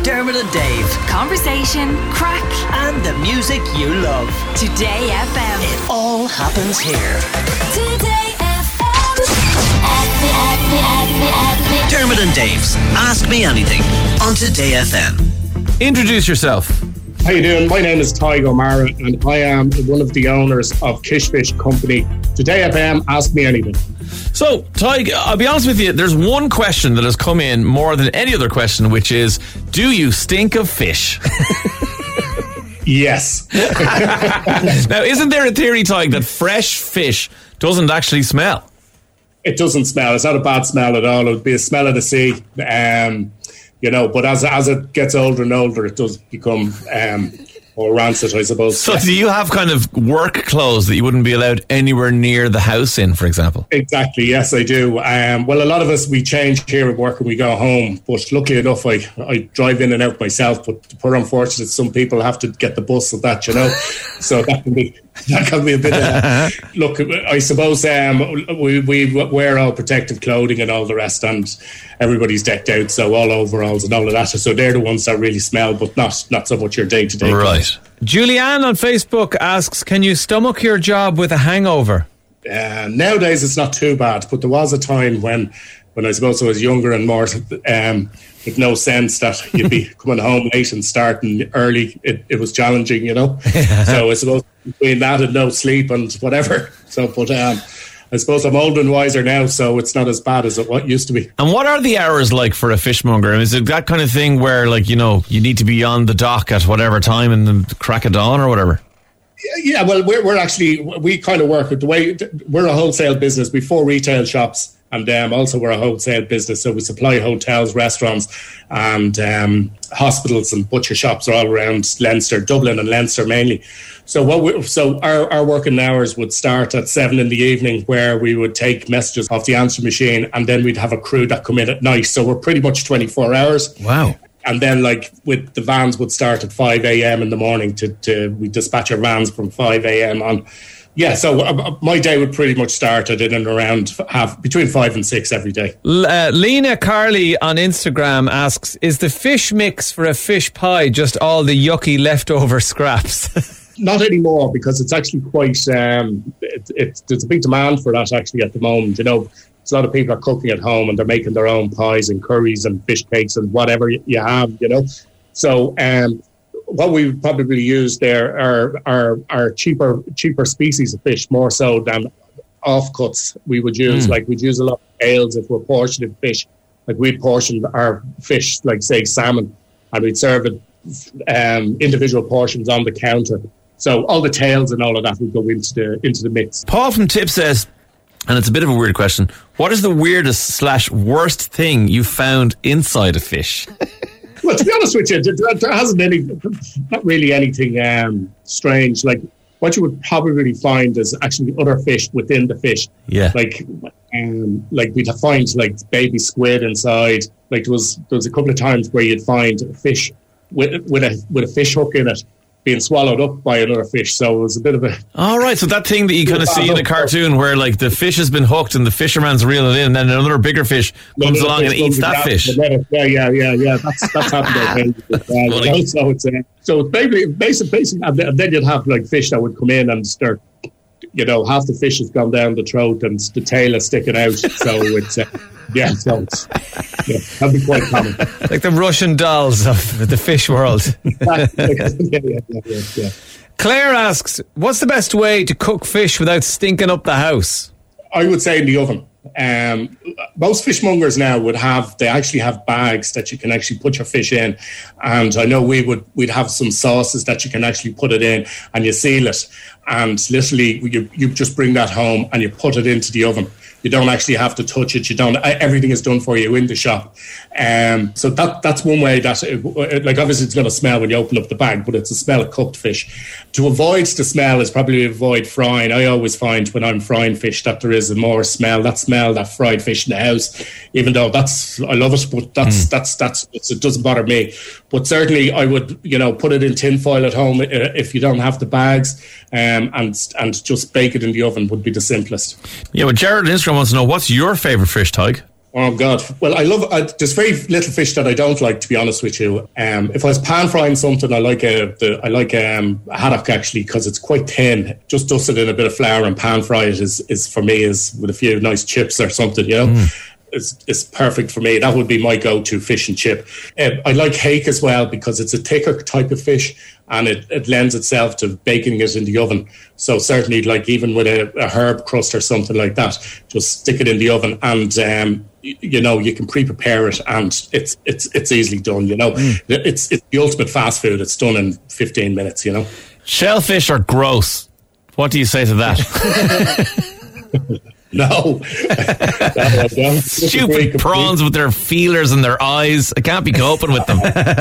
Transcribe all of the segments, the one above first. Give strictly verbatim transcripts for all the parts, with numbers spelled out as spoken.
Dermot and Dave. Conversation, crack, and the music you love. Today F M. It all happens here. Today F M. Dermot and Dave's Ask Me Anything on Today F M. Introduce yourself. How you doing? My name is Tygo O'Mara and I am one of the owners of Kishfish Company. Today F M, Ask Me Anything. So, Tyg, I'll be honest with you, there's one question that has come in more than any other question, which is, do you stink of fish? Yes. Now, isn't there a theory, Tyg, that fresh fish doesn't actually smell? It doesn't smell. It's not a bad smell at all. It would be a smell of the sea. Um, you know, but as as it gets older and older, it does become um, more rancid, I suppose. So do you have kind of work clothes that you wouldn't be allowed anywhere near the house in, for example? Exactly, yes, I do. Um, well, a lot of us, we change here at work and we go home. But luckily enough, I, I drive in and out myself. But the poor unfortunate, some people have to get the bus with that, you know. So that can be that can be a bit of a, look, I suppose um, we, we wear all protective clothing and all the rest, and everybody's decked out, so all overalls and all of that. So they're the ones that really smell, but not, not so much your day-to-day. Right. Julianne on Facebook asks, can you stomach your job with a hangover? Uh, nowadays it's not too bad, but there was a time when when I suppose I was younger and more um, with no sense that you'd be coming home late and starting early. It, it was challenging, you know. So I suppose between that and no sleep and whatever. So, but um, I suppose I'm older and wiser now, so it's not as bad as it what used to be. And what are the hours like for a fishmonger? Is it that kind of thing where, like, you know, you need to be on the dock at whatever time in the crack of dawn or whatever? Yeah, well, we're, we're actually, we kind of work with the way, we're a wholesale business. We've four retail shops, and um, also we're a wholesale business. So we supply hotels, restaurants, and um, hospitals and butcher shops all around Leinster, Dublin and Leinster mainly. So what we, so our, our working hours would start at seven in the evening, where we would take messages off the answer machine, and then we'd have a crew that come in at night. So we're pretty much twenty-four hours. Wow. And then, like, with the vans would start at five a.m. in the morning to, to we dispatch our vans from five a.m. on. Yeah, so uh, my day would pretty much start at in and around half between five and six every day. Uh, Lena Carley on Instagram asks, is the fish mix for a fish pie just all the yucky leftover scraps? Not anymore, because it's actually quite, um, it, it, there's a big demand for that actually at the moment, you know. A lot of people are cooking at home and they're making their own pies and curries and fish cakes and whatever you have, you know. So um, what we would probably use there are, are are cheaper cheaper species of fish, more so than offcuts. We would use, mm. like we'd use a lot of ales if we're portioning fish. Like we'd portion our fish, like say salmon, and we'd serve it um, individual portions on the counter. So all the tails and all of that would go into the into the mix. Paul from Tip says, and it's a bit of a weird question, what is the weirdest slash worst thing you found inside a fish? Well, to be honest with you, there, there hasn't any, not really anything um, strange. Like, what you would probably find is actually other fish within the fish. Yeah. Like, um, like we'd find like baby squid inside. Like there was there was a couple of times where you'd find a fish with with a with a fish hook in it being swallowed up by another fish. So it was a bit of a... All right, so that thing that you kind of see in a cartoon where like the fish has been hooked and the fisherman's reeling in, and then another bigger fish comes no, along and eats that fish. Yeah, yeah, yeah, yeah. That's that's happened. Okay. Uh, you know, so it's uh, so it's basically, basically, basically, and then you'd have like fish that would come in and start, you know, half the fish has gone down the throat and the tail is sticking out. So it's... Uh, Yeah, so it's, yeah, that'd be quite common. Like the Russian dolls of the fish world. yeah, yeah, yeah, yeah, yeah. Claire asks, what's the best way to cook fish without stinking up the house? I would say in the oven. Um, most fishmongers now would have, they actually have bags that you can actually put your fish in. And I know we would, we'd have some sauces that you can actually put it in and you seal it. And literally you, you just bring that home and you put it into the oven. You don't actually have to touch it. You don't. Everything is done for you in the shop. Um, so that that's one way that, it, like, obviously it's going to smell when you open up the bag, but it's a smell of cooked fish. To avoid the smell is probably avoid frying. I always find when I'm frying fish that there is a more smell. That smell, that fried fish in the house. Even though that's, I love it, but that's mm. that's that's it doesn't bother me. But certainly I would, you know, put it in tin foil at home if you don't have the bags, um, and and just bake it in the oven would be the simplest. Yeah, well, Jared on Instagram wants to know, what's your favourite fish, Tig? Oh God! Well, I love. I, there's very little fish that I don't like, to be honest with you. Um, if I was pan frying something, I like a, the, I like um, a haddock actually because it's quite thin. Just dust it in a bit of flour and pan fry it is, is for me is with a few nice chips or something. You know, mm. it's it's perfect for me. That would be my go-to fish and chip. Um, I like hake as well because it's a thicker type of fish and it, it lends itself to baking it in the oven. So certainly, like even with a, a herb crust or something like that, just stick it in the oven and. Um, You know, you can pre-prepare it, and it's it's it's easily done. You know, mm. it's it's the ultimate fast food. It's done in fifteen minutes. You know, shellfish are gross. What do you say to that? no, no I don't. Stupid prawns with their feelers and their eyes. I can't be coping with them.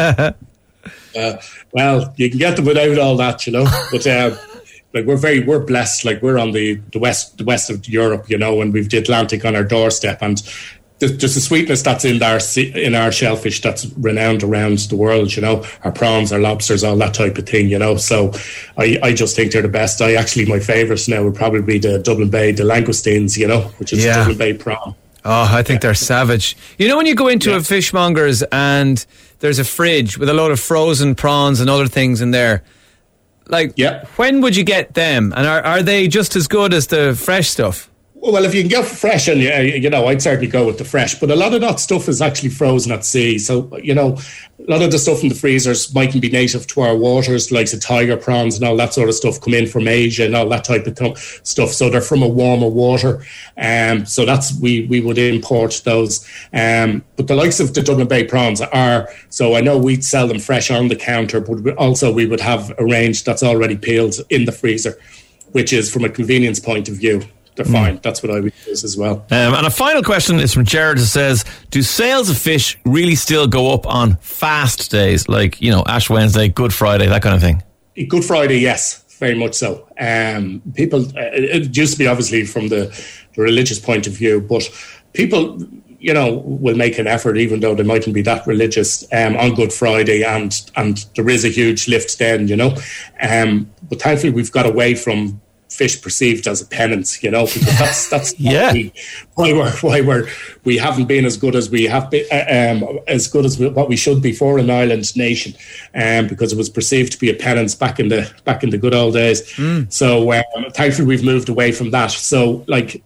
uh, well, you can get them without all that, you know. But uh, like we're very we're blessed. Like we're on the the west the west of Europe, you know, and we've the Atlantic on our doorstep, and. There's a sweetness that's in our in our shellfish that's renowned around the world, you know, our prawns, our lobsters, all that type of thing, you know. So I, I just think they're the best. I actually, my favourites now would probably be the Dublin Bay, the langoustines, you know, which is yeah. Dublin Bay prawn. Oh, I think yeah. they're savage. You know, when you go into yeah. a fishmonger's and there's a fridge with a load of frozen prawns and other things in there, like, yeah. when would you get them? And are, are they just as good as the fresh stuff? Well, if you can go for fresh, and you know, I'd certainly go with the fresh. But a lot of that stuff is actually frozen at sea. So, you know, a lot of the stuff in the freezers mightn't be native to our waters, like the tiger prawns and all that sort of stuff come in from Asia and all that type of th- stuff. So they're from a warmer water. Um, so that's we we would import those. Um, but the likes of the Dublin Bay prawns are. So I know we'd sell them fresh on the counter, but also we would have a range that's already peeled in the freezer, which is from a convenience point of view. They're fine. Mm. That's what I would use as well. Um, and a final question is from Jared, who says, do sales of fish really still go up on fast days, like, you know, Ash Wednesday, Good Friday, that kind of thing? Good Friday, yes, very much so. Um, people, uh, it used to be obviously from the, the religious point of view, but people, you know, will make an effort, even though they mightn't be that religious, um, on Good Friday, and and there is a huge lift then, you know. Um, but thankfully, we've got away from fish perceived as a penance, you know, because that's that's yeah. we, why we're why we're we haven't been as good as we have been, um, as good as what we should be for an island nation, um, because it was perceived to be a penance back in the back in the good old days. Mm. So um, thankfully we've moved away from that. So like.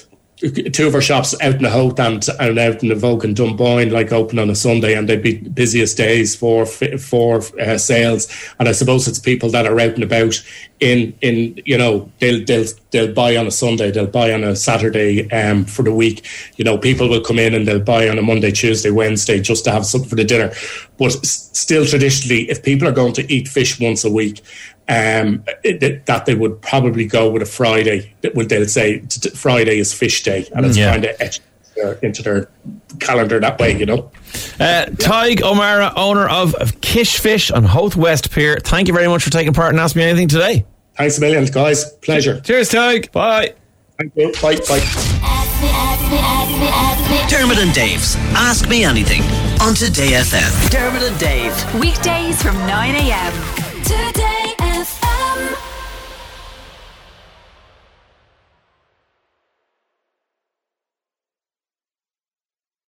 Two of our shops out in the Howth and, and out in the Vogue and Dunboyne, like open on a Sunday, and they'd be busiest days for for uh, sales. And I suppose it's people that are out and about in in you know they'll they'll they'll buy on a Sunday, they'll buy on a Saturday um, for the week. You know, people will come in and they'll buy on a Monday, Tuesday, Wednesday just to have something for the dinner. But s- still, traditionally, if people are going to eat fish once a week. Um, it, that they would probably go with a Friday. Well, they'll say t- Friday is fish day, and it's yeah. kind of etched into their calendar that way, you know. Uh, Tig O'Mara, owner of Kish Fish on Howth West Pier. Thank you very much for taking part and asking me anything today. Thanks a million, guys. Pleasure. Cheers, Tig. Bye. Thank you. Bye. Bye. Dermot and Dave's Ask Me Anything on Today F M. Dermot and Dave. Weekdays from nine a.m. Today